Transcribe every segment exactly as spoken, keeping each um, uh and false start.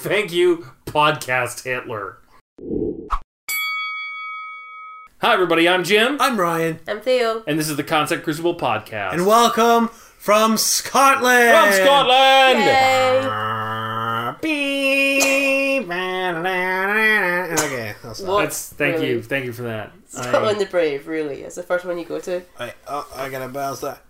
Thank you, Podcast Hitler. Hi, everybody. I'm Jim. I'm Ryan. I'm Theo. And this is the Concept Crucible Podcast. And welcome from Scotland! From Scotland! Yay! Okay, I'll stop. What? That's, thank Really? you. Thank you for that. Scotland I, the Brave, really. It's the first one you go to. I, oh, I gotta bounce that.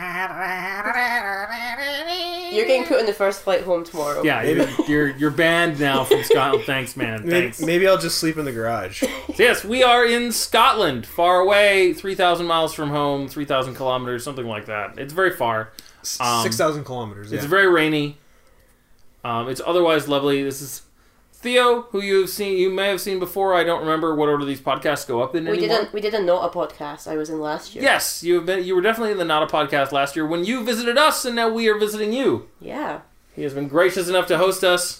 You're getting put on the first flight home tomorrow. yeah, you're, you're, you're banned now from Scotland. Thanks, man. Maybe, Thanks. maybe I'll just sleep in the garage. So yes, we are in Scotland. Far away, three thousand miles from home, three thousand kilometers, something like that. It's very far. Um, six thousand kilometers, yeah. It's very rainy. Um, it's otherwise lovely. This is Theo, who you've seen, you may have seen before. I don't remember what order these podcasts go up in We anymore. did a, we did a not a podcast I was in last year. Yes, you have been. You were definitely in the Not a Podcast last year when you visited us, and now we are visiting you. Yeah. He has been gracious enough to host us,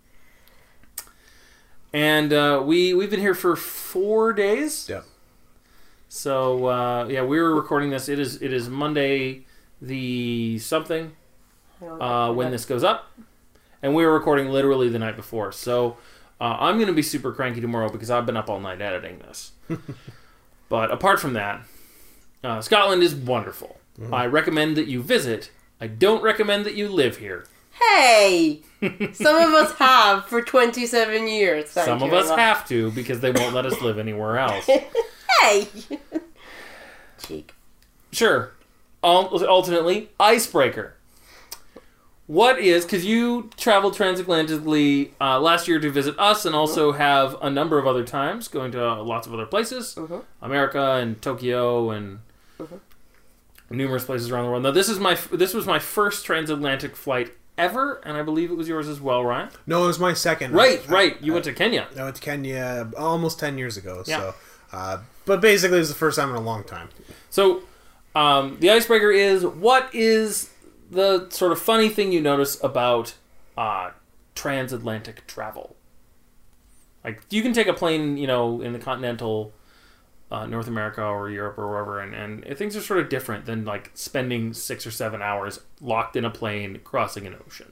and uh, we we've been here for four days. Yeah. So uh, yeah, we were recording this. It is it is Monday, the something, uh, when this goes up. And we were recording literally the night before. So uh, I'm going to be super cranky tomorrow because I've been up all night editing this. But apart from that, uh, Scotland is wonderful. Mm-hmm. I recommend that you visit. I don't recommend that you live here. Hey! Some of us have for twenty-seven years. Thank Some you of us very much. have to because they won't let us live anywhere else. Hey! Cheek. Sure. Ul- Ultimately, icebreaker. What is, because you traveled transatlantically uh, last year to visit us and also have a number of other times going to uh, lots of other places, Mm-hmm. America and Tokyo and Mm-hmm. numerous places around the world. Now, this is my this was my first transatlantic flight ever, and I believe it was yours as well, Ryan. No, it was my second. Right, I, right. You I, went to Kenya. I went to Kenya almost ten years ago. Yeah. So, uh, but basically, it was the first time in a long time. So, um, the icebreaker is, what is the sort of funny thing you notice about uh, transatlantic travel? Like, you can take a plane, you know, in the continental uh, North America or Europe or wherever, and, and things are sort of different than, like, spending six or seven hours locked in a plane crossing an ocean.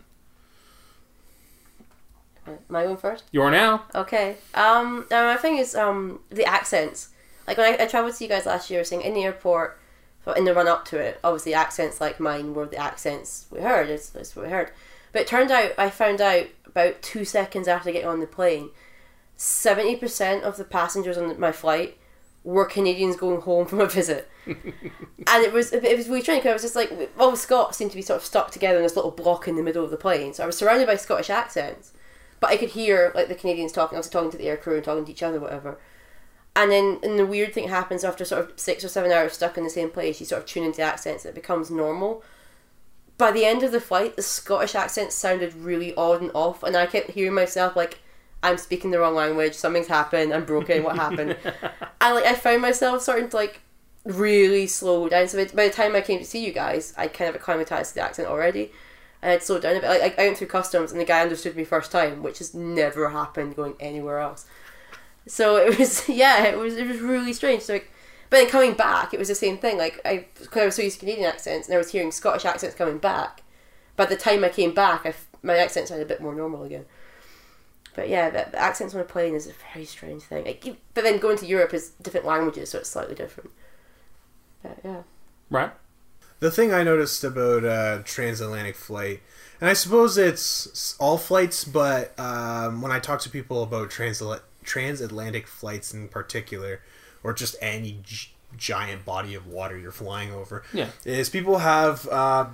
Am I going first? You are now. Okay. Um, now my thing is um the accents. Like when I, I travelled to you guys last year, saying in the airport, in the run up to it, obviously accents like mine were the accents we heard. It's, it's what we heard. But it turned out, I found out about two seconds after getting on the plane, seventy percent of the passengers on my flight were Canadians going home from a visit. And it was it was really strange because I was just like, all the Scots seemed to be sort of stuck together in this little block in the middle of the plane. So I was surrounded by Scottish accents, but I could hear like the Canadians talking. I was talking to the air crew and talking to each other, whatever. And then and the weird thing happens after sort of six or seven hours stuck in the same place. You sort of tune into the accents and it becomes normal. By the end of the flight, the Scottish accent sounded really odd and off, and I kept hearing myself like, I'm speaking the wrong language, something's happened, I'm broken, what happened? And like I found myself starting to like really slow down. So by the time I came to see you guys, I kind of acclimatized to the accent already. And I'd slowed down a bit. Like I went through customs and the guy understood me first time, which has never happened going anywhere else. So it was, yeah, it was it was really strange. So, like, but then coming back, it was the same thing. Like I, because I was so used to Canadian accents, and I was hearing Scottish accents coming back. By the time I came back, I, my accent sounded a bit more normal again. But yeah, the, the accents on a plane is a very strange thing. Like, but then going to Europe is different languages, so it's slightly different. But yeah. Right. The thing I noticed about uh, transatlantic flight, and I suppose it's all flights, but um, when I talk to people about transatlantic transatlantic flights in particular, or just any g- giant body of water you're flying over, yeah, is people have uh,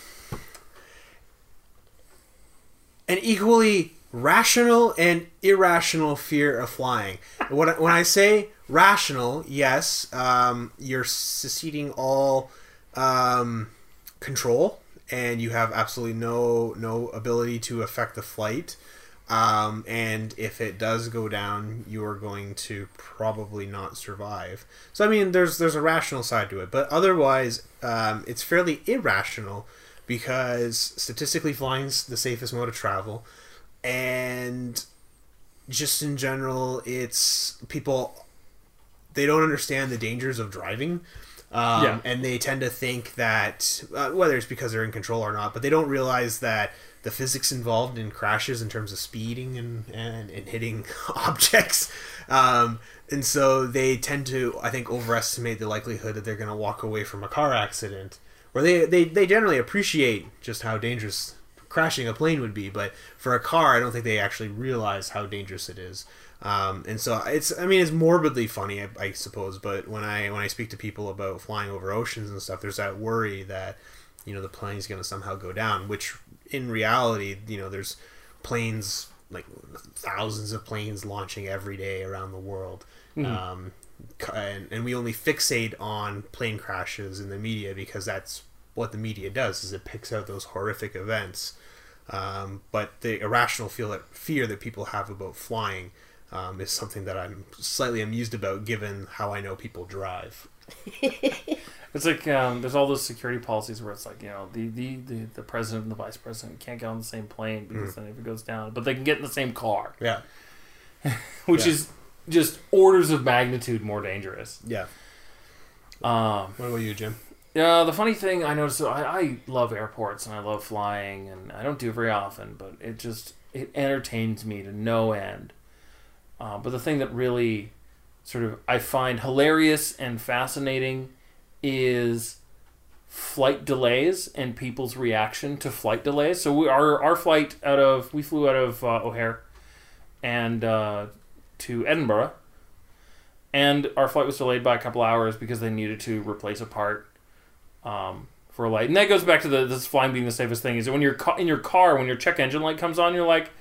an equally rational and irrational fear of flying. When I, when I say rational, yes, um, you're seceding all um, control, and you have absolutely no no ability to affect the flight. Um, and if it does go down, you are going to probably not survive. So I mean, there's there's a rational side to it, but otherwise, um, it's fairly irrational because statistically, flying's the safest mode of travel, and just in general, it's people they don't understand the dangers of driving. Um, Yeah. And they tend to think that, uh, whether it's because they're in control or not, but they don't realize that the physics involved in crashes in terms of speeding and, and, and hitting objects. Um, and so they tend to, I think, overestimate the likelihood that they're going to walk away from a car accident. Or they, they, they generally appreciate just how dangerous crashing a plane would be, but for a car, I don't think they actually realize how dangerous it is. Um, and so it's, I mean, it's morbidly funny, I, I suppose. But when I when I speak to people about flying over oceans and stuff, there's that worry that, you know, the plane's going to somehow go down. Which in reality, you know, there's planes, like thousands of planes launching every day around the world. Mm-hmm. Um, and, and we only fixate on plane crashes in the media because that's what the media does, is it picks out those horrific events. Um, but the irrational feel that, fear that people have about flying um, is something that I'm slightly amused about, given how I know people drive. It's like um, there's all those security policies where it's like, you know, the, the, the, the president and the vice president can't get on the same plane because mm. then if it goes down, but they can get in the same car. Yeah. Which yeah. is just orders of magnitude more dangerous. Yeah. Um, what about you, Jim? Yeah, the funny thing I noticed, I, I love airports and I love flying, and I don't do it very often, but it just, it entertains me to no end. Uh, but the thing that really sort of I find hilarious and fascinating is flight delays and people's reaction to flight delays. So we, our our flight out of, we flew out of uh, O'Hare and uh, to Edinburgh, and our flight was delayed by a couple hours because they needed to replace a part um, for a light. And that goes back to the this flying being the safest thing, is that when you're ca- in your car, when your check engine light comes on, you're like,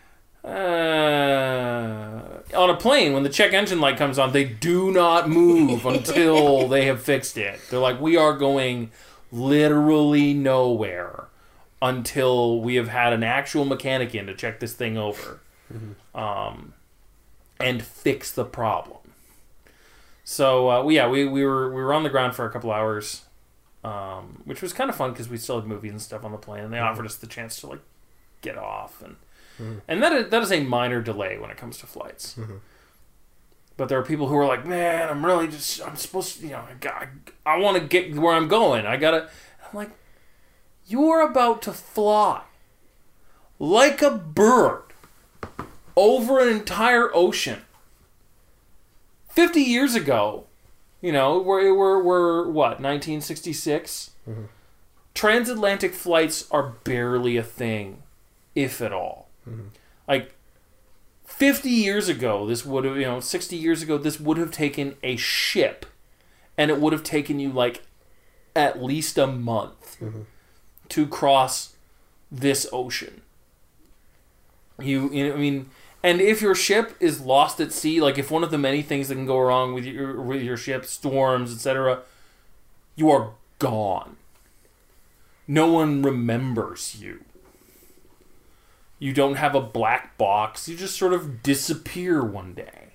uh, on a plane, when the check engine light comes on, they do not move until they have fixed it. They're like, we are going literally nowhere until we have had an actual mechanic in to check this thing over mm-hmm. um, and fix the problem. So uh, yeah, we, we were we were on the ground for a couple hours, um, which was kind of fun because we still had movies and stuff on the plane, and they mm-hmm. offered us the chance to like get off, and mm-hmm. and that is, that is a minor delay when it comes to flights. Mm-hmm. But there are people who are like, man, I'm really just I'm supposed to, you know, I got, I want to get where I'm going. I gotta. I'm like, you're about to fly like a bird over an entire ocean. Fifty years ago, you know, we're, we're, we're what, nineteen sixty-six? Mm-hmm. Transatlantic flights are barely a thing, if at all. Mm-hmm. Like, fifty years ago, this would have, you know, sixty years ago, this would have taken a ship, and it would have taken you, like, at least a month mm-hmm. to cross this ocean. You, you know, I mean... And if your ship is lost at sea, like if one of the many things that can go wrong with your with your ship, storms, et cetera, you are gone. No one remembers you. You don't have a black box. You just sort of disappear one day.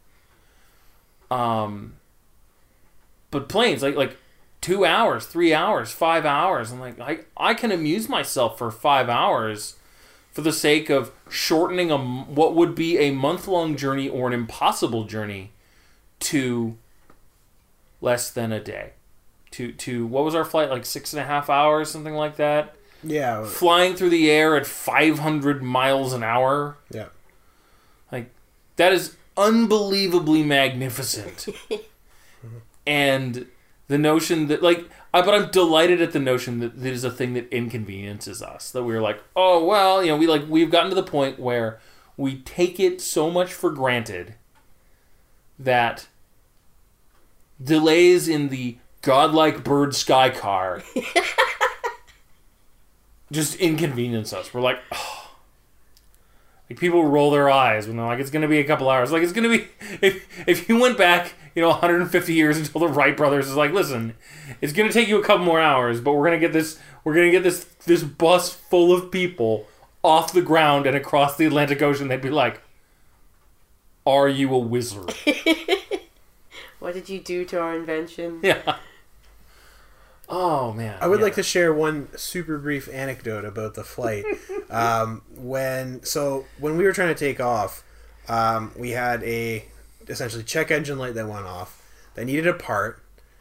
Um. But planes, like like two hours, three hours, five hours, I'm like I I can amuse myself for five hours. For the sake of shortening a, what would be a month-long journey or an impossible journey to less than a day. To, to what was our flight, like six and a half hours, something like that? Yeah. Flying through the air at five hundred miles an hour. Yeah. Like, that is unbelievably magnificent. And the notion that, like... Uh, but I'm delighted at the notion that it is a thing that inconveniences us. That we're like, oh, well, you know, we like, we've gotten to the point where we take it so much for granted that delays in the godlike bird sky car just inconvenience us. We're like, oh. Like, people roll their eyes when they're like, it's going to be a couple hours. Like, it's going to be, if, if you went back, you know, one hundred fifty years until the Wright brothers is like, listen, it's going to take you a couple more hours, but we're going to get this, we're going to get this, this bus full of people off the ground and across the Atlantic Ocean. They'd be like, are you a wizard? What did you do to our invention? Yeah. Oh, man. I would yeah. like to share one super brief anecdote about the flight. um, when So, when we were trying to take off, um, we had a, essentially, check engine light that went off. That needed a part.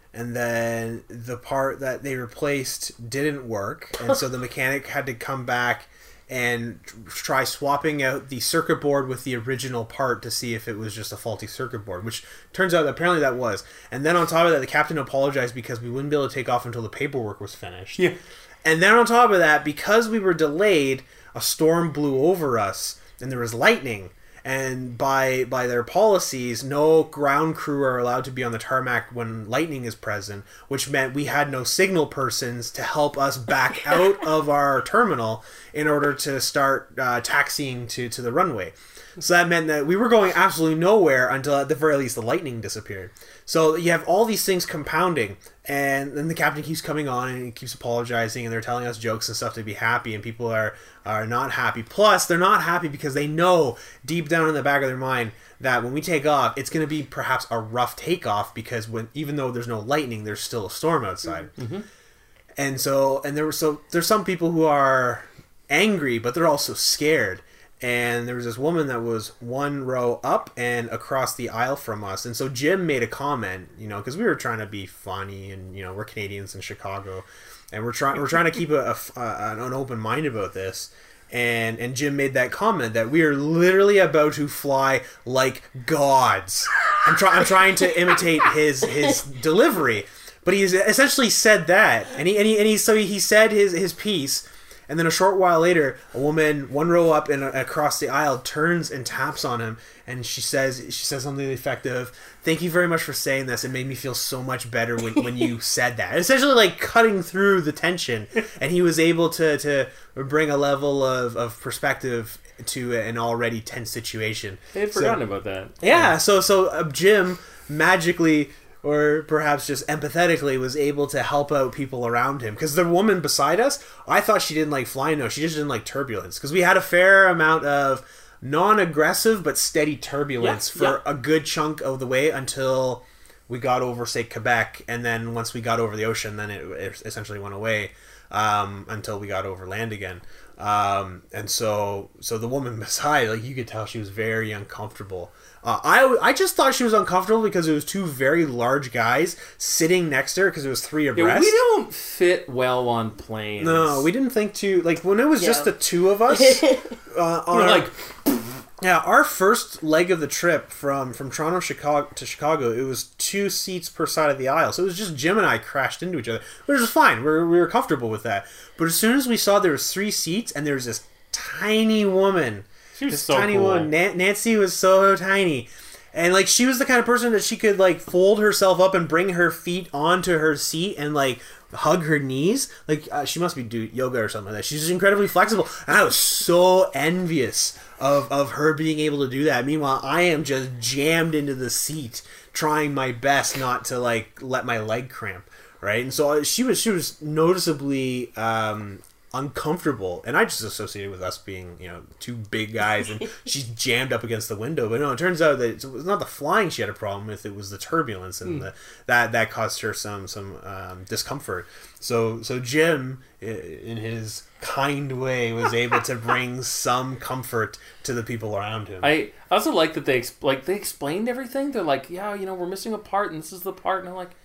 and then the part that they replaced didn't work, and so the mechanic had to come back and try swapping out the circuit board with the original part to see if it was just a faulty circuit board, which turns out apparently that was. And then on top of that, the captain apologized because we wouldn't be able to take off until the paperwork was finished. Yeah. And then on top of that, because we were delayed, a storm blew over us and there was lightning. And by by their policies, no ground crew are allowed to be on the tarmac when lightning is present, which meant we had no signal persons to help us back out of our terminal in order to start uh, taxiing to, to the runway. So that meant that we were going absolutely nowhere until at the very least the lightning disappeared. So you have all these things compounding, and then the captain keeps coming on and he keeps apologizing, and they're telling us jokes and stuff to be happy, and people are, are not happy. Plus, they're not happy because they know deep down in the back of their mind that when we take off, it's going to be perhaps a rough takeoff because when even though there's no lightning, there's still a storm outside. Mm-hmm. And so, and there were so there's some people who are angry, but they're also scared. And there was this woman that was one row up and across the aisle from us. And so Jim made a comment, you know, because we were trying to be funny and, you know, we're Canadians in Chicago. And we're trying we're trying to keep a, a, a, an open mind about this. And and Jim made that comment that we are literally about to fly like gods. I'm, try, I'm trying to imitate his his delivery. But he essentially said that. And he, and he, and he so he said his, his piece. And then a short while later, a woman, one row up and across the aisle, turns and taps on him, and she says, she says something to the effect of, "Thank you very much for saying this. It made me feel so much better when, when you said that." Essentially, like cutting through the tension, and he was able to to bring a level of, of perspective to an already tense situation. They had forgotten so, about that. Yeah. yeah so so uh, Jim magically, or perhaps just empathetically, was able to help out people around him. Because the woman beside us, I thought she didn't like flying. No, she just didn't like turbulence. Because we had a fair amount of non-aggressive but steady turbulence yeah, for yeah. a good chunk of the way until we got over, say, Quebec. And then once we got over the ocean, then it, it essentially went away um, until we got over land again. Um, and so, so the woman beside, like, you could tell she was very uncomfortable. Uh, I, I just thought she was uncomfortable because it was two very large guys sitting next to her because it was three abreast. Yeah, we don't fit well on planes. No, we didn't think to, like, when it was yeah. just the two of us. uh, We're our, like... Yeah, our first leg of the trip from, from Toronto Chicago to Chicago, it was two seats per side of the aisle. So it was just Jim and I crashed into each other. Which was fine. We were, we were comfortable with that. But as soon as we saw there was three seats and there was this tiny woman... She was this so tiny cool. one. Na- Nancy was so tiny. And, like, she was the kind of person that she could, like, fold herself up and bring her feet onto her seat and, like, hug her knees. Like, uh, she must be do yoga or something like that. She's incredibly flexible. And I was so envious of, of her being able to do that. Meanwhile, I am just jammed into the seat, trying my best not to, like, let my leg cramp, right? And so she was, she was noticeably... Um, uncomfortable, and I just associated with us being, you know, two big guys, and she's jammed up against the window. But no, it turns out that it was not the flying she had a problem with; it was the turbulence, and mm. the, that that caused her some some um, discomfort. So so Jim, in his kind way, was able to bring some comfort to the people around him. I also like that they like they explained everything. They're like, yeah, you know, we're missing a part, and this is the part, and I'm like,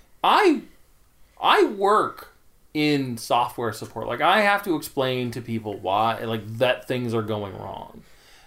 I I work in software support. Like, I have to explain to people why, like, that things are going wrong.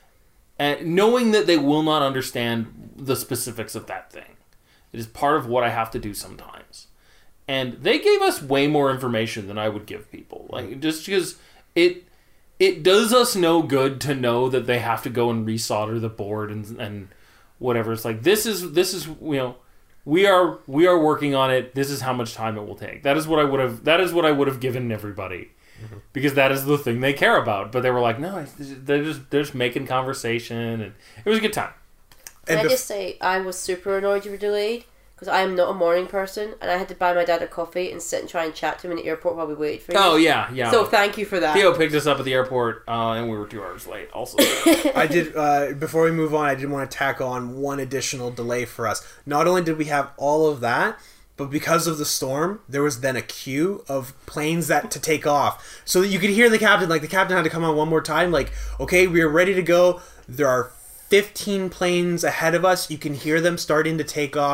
And knowing that they will not understand the specifics of that thing. It is part of what I have to do sometimes. And they gave us way more information than I would give people. Like, just because it it does us no good to know that they have to go and resolder the board and and whatever. It's like, this is, this is, you know, We are we are working on it. This is how much time it will take. That is what I would have. That is what I would have given everybody, mm-hmm. because that is the thing they care about. But they were like, no, they're just they're just making conversation, and it was a good time. Can and I just say I was super annoyed you were delayed because I am not a morning person, and I had to buy my dad a coffee and sit and try and chat to him in the airport while we waited for you. Oh yeah, yeah. So thank you for that. Theo picked us up at the airport, uh, and we were two hours late. Also, I did. Uh, before we move on, I did want to tack on one additional delay for us. Not only did we have all of that, but because of the storm, there was then a queue of planes that to take off, so that you could hear the captain. Like, the captain had to come on one more time. Like, okay, we are ready to go. There are fifteen planes ahead of us. You can hear them starting to take off.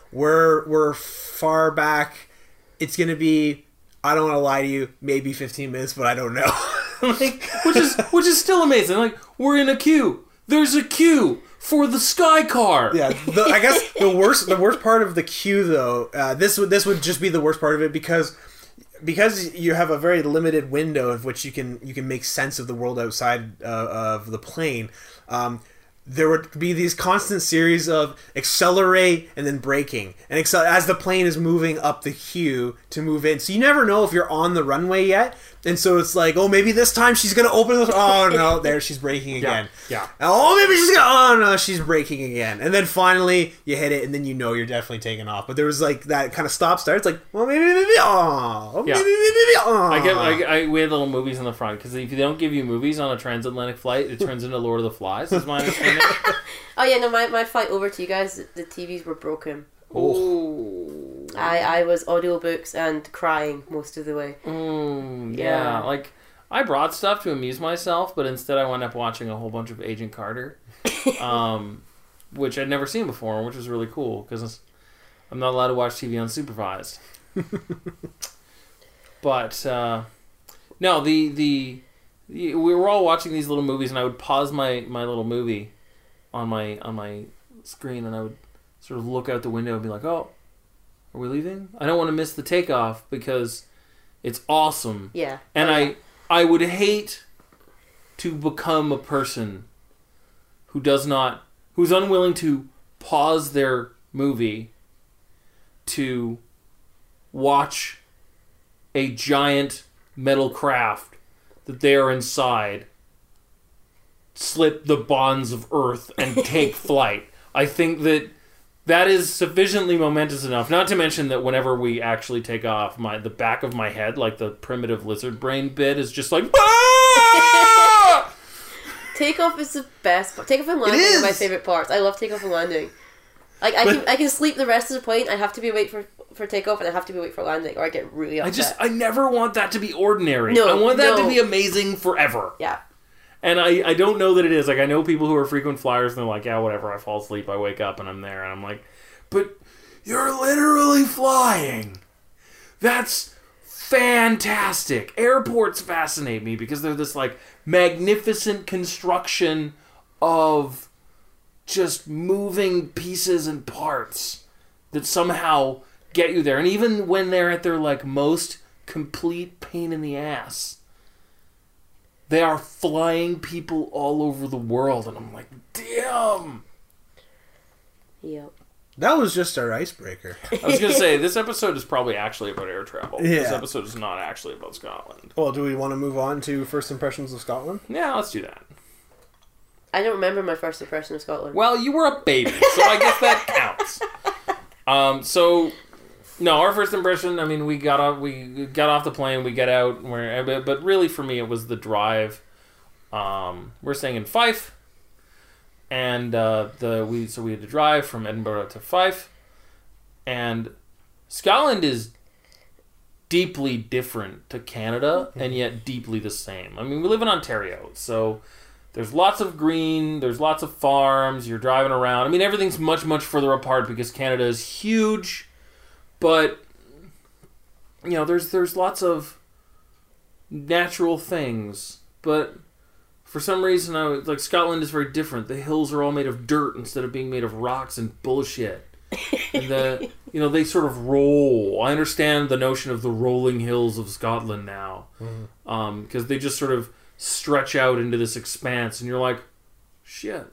we're we're far back. It's gonna be. I don't want to lie to you. Maybe fifteen minutes, but I don't know. Like, which is which is still amazing. Like, we're in a queue. There's a queue for the Sky Car. Yeah, the, I guess the worst the worst part of the queue though. Uh, this would this would just be the worst part of it because because you have a very limited window of which you can you can make sense of the world outside uh, of the plane. Um, there would be these constant series of accelerate and then braking, and accel- as the plane is moving up the queue to move in. So you never know if you're on the runway yet, and so it's like, oh, maybe this time she's gonna open the. Oh no, there she's braking again. Yeah. Oh, maybe she's gonna. Oh no, she's braking again, and then finally you hit it, and then you know you're definitely taking off. But there was like that kind of stop start. It's like, well, maybe, maybe, oh, Yeah. maybe, maybe, maybe, oh. I get. I, I, we had little movies in the front because if they don't give you movies on a transatlantic flight, it turns into Lord of the Flies. Is my understanding. Oh yeah, no, my, my flight over to you guys, the, the T Vs were broken. Oh. I, I was audiobooks and crying most of the way. Mm, yeah. Yeah. Like, I brought stuff to amuse myself, but instead I wound up watching a whole bunch of Agent Carter, um, which I'd never seen before, which was really cool because I'm not allowed to watch T V unsupervised. But uh, no, the, the the we were all watching these little movies, and I would pause my, my little movie on my on my screen, and I would sort of look out the window and be like, "Oh, are we leaving? I don't want to miss the takeoff because it's awesome." Yeah. And Oh, I yeah. I would hate to become a person who does not who's unwilling to pause their movie to watch a giant metal craft that they are inside slip the bonds of Earth and take flight. I think that that is sufficiently momentous enough. Not to mention that whenever we actually take off, my the back of my head, like the primitive lizard brain bit, is just like. Ah! Takeoff is the best part. Takeoff and landing are my favorite parts. I love takeoff and landing. Like I But- can I can sleep the rest of the plane. I have to be awake for for takeoff, and I have to be awake for landing, or I get really I upset. just I never want that to be ordinary. No, I want that no. to be amazing forever. Yeah. And I, I don't know that it is. Like, I know people who are frequent flyers, and they're like, yeah, whatever, I fall asleep, I wake up, and I'm there. And I'm like, but you're literally flying. That's fantastic. Airports fascinate me because they're this, like, magnificent construction of just moving pieces and parts that somehow get you there. And even when they're at their, like, most complete pain in the ass, they are flying people all over the world, and I'm like, damn! Yep. That was just our icebreaker. I was going to say, this episode is probably actually about air travel. This Yeah. episode is not actually about Scotland. Well, do we want to move on to first impressions of Scotland? Yeah, let's do that. I don't remember my first impression of Scotland. Well, you were a baby, so I guess that counts. Um, so, no, our first impression, I mean, we got off, we got off the plane, we get out, and we're, but, but really for me it was the drive. Um, we're staying in Fife, and uh, the we so we had to drive from Edinburgh to Fife, and Scotland is deeply different to Canada, and yet deeply the same. I mean, we live in Ontario, so there's lots of green, there's lots of farms, you're driving around. I mean, everything's much, much further apart because Canada is huge. But, you know, there's there's lots of natural things. But for some reason, I was, like, Scotland is very different. The hills are all made of dirt instead of being made of rocks and bullshit. And the, you know, they sort of roll. I understand the notion of the rolling hills of Scotland now. Mm-hmm. Um, because they just sort of stretch out into this expanse, and you're like, shit.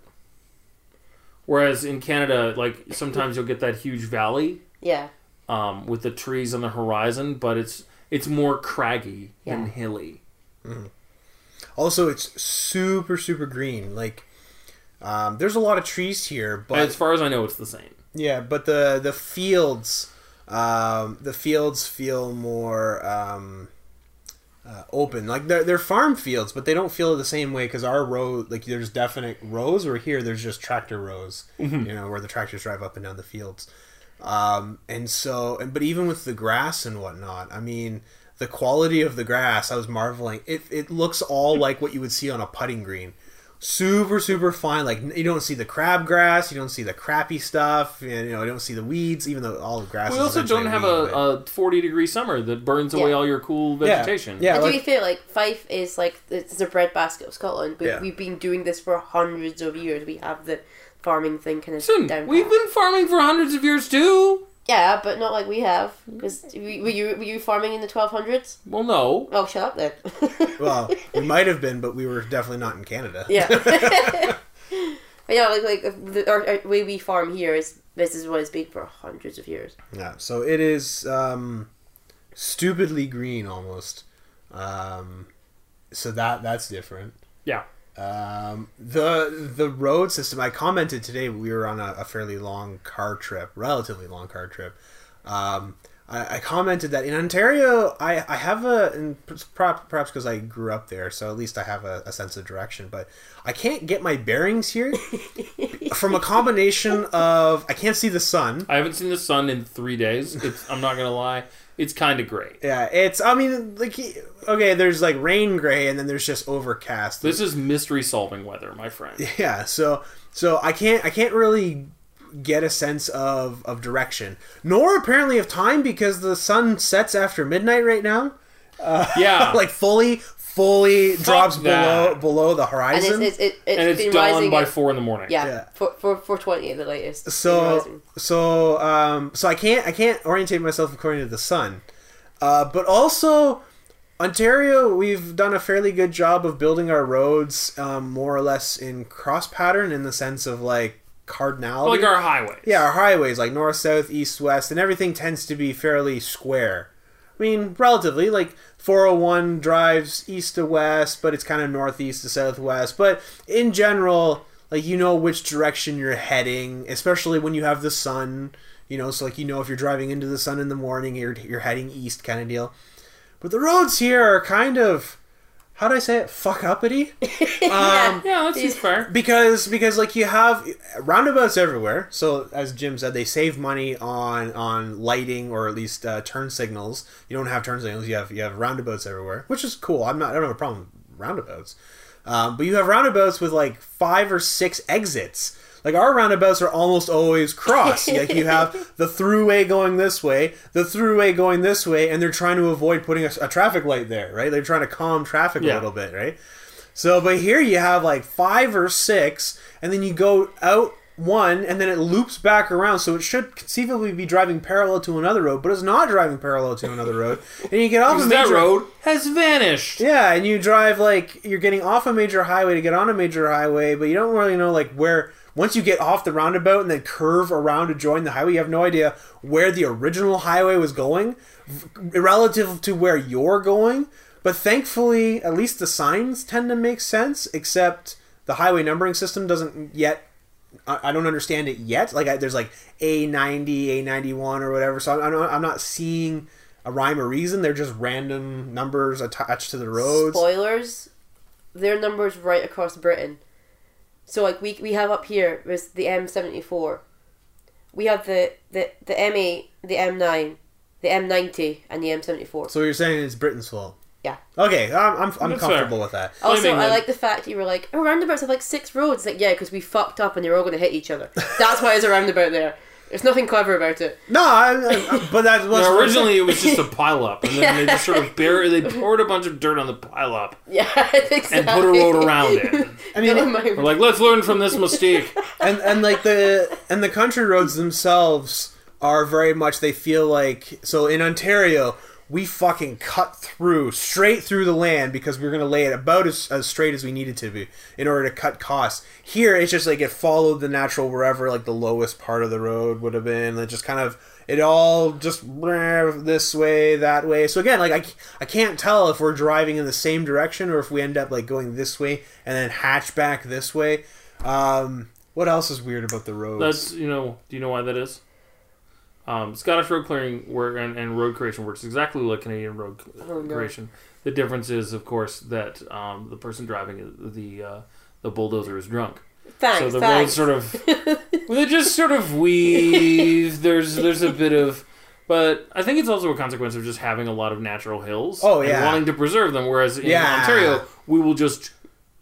Whereas in Canada, like, sometimes you'll get that huge valley. Yeah. Um, with the trees on the horizon, but it's it's more craggy Yeah. than hilly. Mm-hmm. Also, it's super, super green. Like, um, there's a lot of trees here, but As far as I know, it's the same. yeah, but the the fields, um, the fields feel more um, uh, open. Like they're they're farm fields, but they don't feel the same way because our road, like there's definite rows, where here there's just tractor rows. Mm-hmm. You know, where the tractors drive up and down the fields. Um, and so, and, but even with the grass and whatnot, I mean, the quality of the grass, I was marveling. It, it looks all like what you would see on a putting green. super super fine. Like you don't see the crabgrass, you don't see the crappy stuff, and you know you don't see the weeds, even though all the grass. We is also eventually don't have weed, a, but- a forty degree summer that burns away Yeah. all your cool Yeah. vegetation. Yeah, And to like- be fair, like Fife is like it's the breadbasket of Scotland. We, Yeah. We've been doing this for hundreds of years. We have the farming thing kind of Listen, down. we've pat. been farming for hundreds of years too. Yeah, but not like we have. Because were you were you farming in the twelve hundreds? Well, no. Oh, shut up then. Well, we might have been, but we were definitely not in Canada. Yeah. But yeah, like like the our, our way we farm here is this is what it's been for hundreds of years. Yeah, so it is um, stupidly green almost. Um, so that that's different. Yeah. Um, the the road system. I commented today. We were on a, a fairly long car trip, relatively long car trip. Um, I, I commented that in Ontario, I, I have a, and perhaps perhaps because I grew up there, so at least I have a, a sense of direction. But I can't get my bearings here from a combination of I can't see the sun. I haven't seen the sun in three days. It's, I'm not going to lie. It's kind of gray. Yeah, it's. I mean, like, okay, there's like rain gray, and then there's just overcast. This is mystery solving weather, my friend. Yeah, so so I can't I can't really get a sense of of direction, nor apparently of time because the sun sets after midnight right now. Uh, Yeah. like fully fully drops below that. below the And horizon. it's it's, it, it's And it's been dawn rising by at- four in the morning. Yeah, Yeah. for for for twenty at the latest. It's been so rising. so um so I can't I can't orientate myself according to the sun, uh, but also Ontario, we've done a fairly good job of building our roads um, more or less in cross pattern in the sense of like cardinality. Like our highways. Yeah, our highways, like north, south, east, west, and everything tends to be fairly square. I mean, relatively, like four oh one drives east to west, but it's kind of northeast to southwest. But in general, like, you know which direction you're heading, especially when you have the sun, you know, so like, you know, if you're driving into the sun in the morning, you're, you're heading east kind of deal. But the roads here are kind of, how do I say it, fuck uppity? Um, Yeah, that's just fair. because because like you have roundabouts everywhere, so as Jim said, they save money on on lighting or at least uh, turn signals. You don't have turn signals, you have you have roundabouts everywhere, which is cool. I'm not I don't have a problem with roundabouts, um, but you have roundabouts with like five or six exits. Like our roundabouts are almost always cross. Like you have the throughway going this way, the throughway going this way, and they're trying to avoid putting a, a traffic light there, right? They're trying to calm traffic a Yeah. little bit, right? So, but here you have like five or six, and then you go out one, and then it loops back around. So it should conceivably be driving parallel to another road, but it's not driving parallel to another road. And you get off a Because major that road has vanished. yeah, and you drive like you're getting off a major highway to get on a major highway, but you don't really know like where. Once you get off the roundabout and then curve around to join the highway, you have no idea where the original highway was going, relative to where you're going. But thankfully, at least the signs tend to make sense, except the highway numbering system doesn't yet. I I don't understand it yet. Like I, there's like A ninety, A ninety-one, or whatever. So I'm not, I'm not seeing a rhyme or reason. They're just random numbers attached to the roads. Spoilers, their numbers right across Britain. So like we we have up here is the M seventy-four. We have the, the, the M eight, the M nine, the M ninety, and the M seventy-four. So you're saying it's Britain's fault? Yeah. Okay, I'm I'm, I'm That's comfortable fair. with that. Also, Blaming I them. like the fact you were like, oh, roundabouts have like six roads. Like, yeah, because we fucked up and they're all going to hit each other. That's why there's a roundabout there. There's nothing clever about it. No, I, I, but that was No, originally it was just a pile up, and then Yeah. they just sort of buried. They poured a bunch of dirt on the pile up Yeah, exactly. and put a road around it. I mean, Get in my- We're like, let's learn from this mistake. and and like the and the country roads themselves are very much. They feel like so in Ontario. We fucking cut through, straight through the land because we we're going to lay it about as, as straight as we needed to be in order to cut costs. Here, it's just like it followed the natural wherever like the lowest part of the road would have been. It just kind of, it all just this way, that way. So again, like I, I can't tell if we're driving in the same direction or if we end up like going this way and then hatch back this way. Um, what else is weird about the roads? That's, you know, do you know why that is? Um, Scottish road clearing work and, and road creation works exactly like Canadian road Oh, no. creation. The difference is, of course, that um, the person driving it, the uh, the bulldozer is drunk. Thanks, So the thanks. roads sort of well, they just sort of weave. There's there's a bit of, but I think it's also a consequence of just having a lot of natural hills. Oh, and yeah. wanting to preserve them. Whereas in Yeah. Ontario, we will just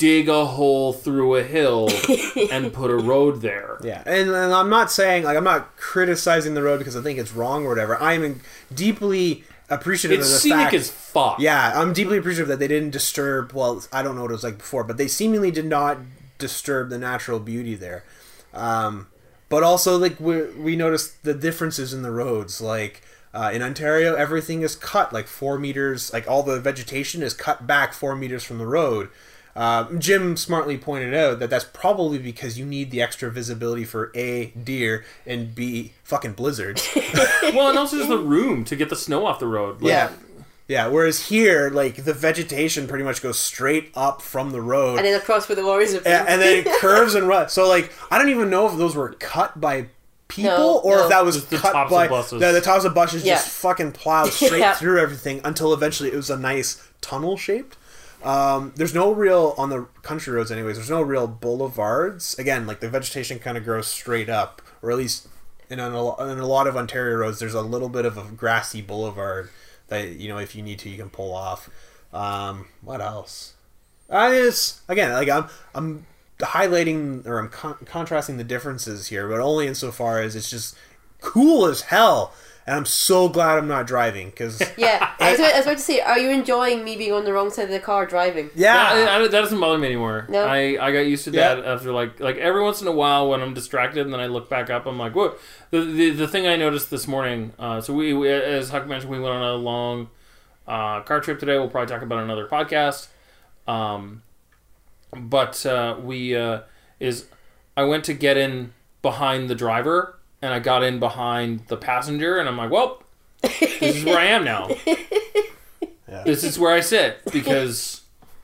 dig a hole through a hill and put a road there. Yeah, and, and I'm not saying, like, I'm not criticizing the road because I think it's wrong or whatever. I'm deeply appreciative It's of the scenic fact... as fuck. Yeah, I'm deeply appreciative that they didn't disturb, well, I don't know what it was like before, but they seemingly did not disturb the natural beauty there. Um, but also, like, we, we noticed the differences in the roads. Like, uh, in Ontario, everything is cut, like, four meters, like, all the vegetation is cut back four meters from the road. Uh, Jim smartly pointed out that that's probably because you need the extra visibility for A, deer, and B, fucking blizzards. Well, and also just the room to get the snow off the road. Like, Yeah. Yeah, whereas here, like, the vegetation pretty much goes straight up from the road. And then across where the lorries have been. And, and then it curves and runs. So, like, I don't even know if those were cut by people No, or no. if that was Just the cut tops by... of buses. The, the tops of buses Yeah. just fucking plowed straight Yeah. through everything until eventually it was a nice tunnel-shaped. Um, there's no real, on the country roads anyways, there's no real boulevards. Again, like, the vegetation kind of grows straight up. Or at least in a, in a lot of Ontario roads, there's a little bit of a grassy boulevard that, you know, if you need to, you can pull off. Um, what else? Uh, it's, again, like, I'm I'm highlighting, or I'm con- contrasting the differences here, but only insofar as it's just cool as hell. And I'm so glad I'm not driving, because... Yeah, I was, about, I was about to say, are you enjoying me being on the wrong side of the car driving? Yeah. Yeah, I- I- that doesn't bother me anymore. No? I, I got used to Yeah. that after like like every once in a while when I'm distracted and then I look back up, I'm like, what? The the, the thing I noticed this morning. Uh, so we, we as Huck mentioned, we went on a long uh, car trip today. We'll probably talk about it on another podcast. Um, but uh, we uh, is I went to get in behind the driver and I got in behind the passenger and I'm like, well, this is where I am now. Yeah. This is where I sit because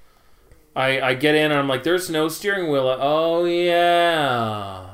I I get in and I'm like, there's no steering wheel. Oh yeah.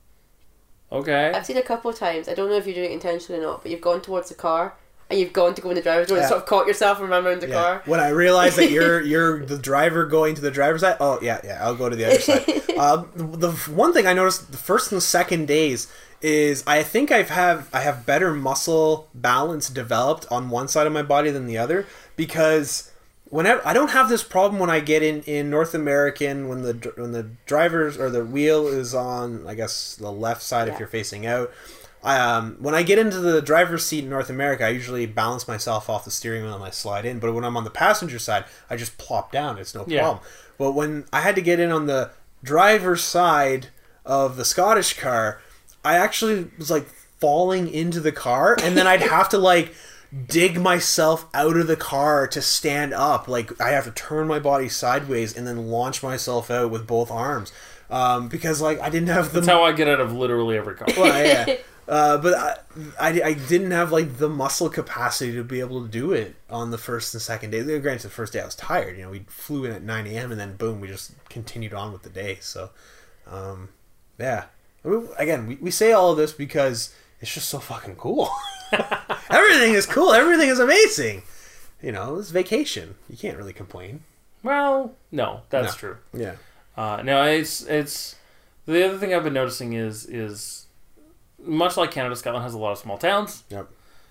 Okay. I've seen a couple of times, I don't know if you're doing it intentionally or not, but you've gone towards the car and you've gone to go in the driver's door Yeah. and sort of caught yourself remembering the Yeah. car. When I realize that you're you're the driver going to the driver's side, oh yeah, yeah, I'll go to the other side. Uh, the one thing I noticed the first and the second days is I think I've have I have better muscle balance developed on one side of my body than the other, because whenever I don't have this problem when I get in, in North American when the dr- when the driver's or the wheel is on, I guess, the left side Yeah. if you're facing out. I, um, when I get into the driver's seat in North America, I usually balance myself off the steering wheel and I slide in. But when I'm on the passenger side, I just plop down. It's no Yeah. problem. But when I had to get in on the driver's side of the Scottish car, I actually was like falling into the car, and then I'd have to like dig myself out of the car to stand up. Like, I have to turn my body sideways and then launch myself out with both arms, um, because like I didn't have the That's how I get out of literally every car. well, yeah. Uh, but I, I, I didn't have like the muscle capacity to be able to do it on the first and second day. Granted, the first day I was tired. You know, we flew in at nine a.m. and then boom, we just continued on with the day. So, um, yeah. I mean, again, we, we say all of this because it's just so fucking cool. Everything is cool. Everything is amazing. You know, it's vacation. You can't really complain. Well, no, that's No. true. Yeah. Uh, no, it's it's the other thing I've been noticing is is much like Canada, Scotland has a lot of small towns. Yep.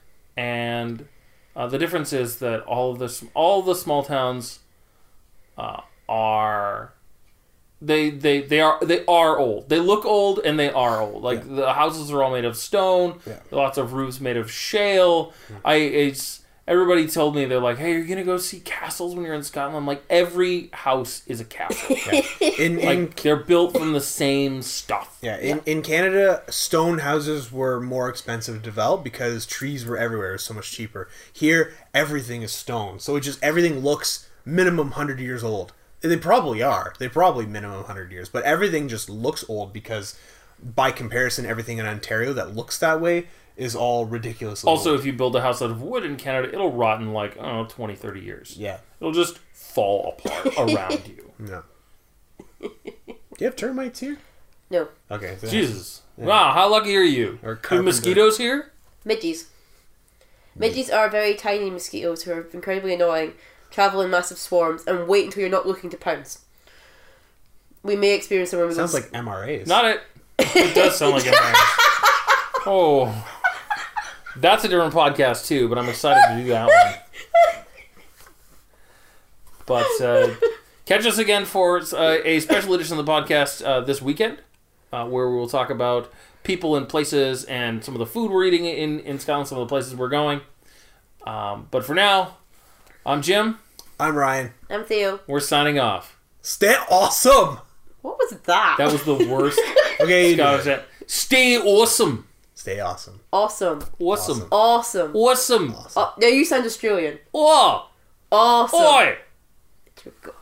And uh, the difference is that all of the sm- all of the small towns uh, are they they they are they are old. They look old and they are old. Like Yeah. the houses are all made of stone. Yeah. Lots of roofs made of shale. I it's everybody told me they're like, hey, you're gonna go see castles when you're in Scotland. I'm like, every house is a castle. Yeah. In, in Like they're built from the same stuff. Yeah, in, in Canada, stone houses were more expensive to develop because trees were everywhere. It was so much cheaper. Here, everything is stone. So it just, everything looks minimum one hundred years old. They probably are. They probably minimum one hundred years. But everything just looks old because, by comparison, everything in Ontario that looks that way is all ridiculously Also, old. if you build a house out of wood in Canada, it'll rot in like, I don't know, twenty, thirty years. Yeah. It'll just fall apart around you. No. Do you have termites here? No. Okay. So Jesus. Wow, how lucky are you? Or Do carpenter. mosquitoes here? Midges. Midges are very tiny mosquitoes who are incredibly annoying, travel in massive swarms, and wait until you're not looking to pounce. We may experience some of Sounds those. like M R As. Not it. It does sound like it. Oh. That's a different podcast too, but I'm excited to do that one. But, uh, Catch us again for uh, a special edition of the podcast uh, this weekend, uh, where we'll talk about people and places and some of the food we're eating in, in Scotland, some of the places we're going. Um, but for now, I'm Jim. I'm Ryan. I'm Theo. We're signing off. Stay awesome. What was that? That was the worst. Okay, you do Scottish it. accent. Stay awesome. Stay awesome. Awesome. Awesome. Awesome. Awesome. Oh, now you sound Australian. Oh. Awesome. Oi. Dear God.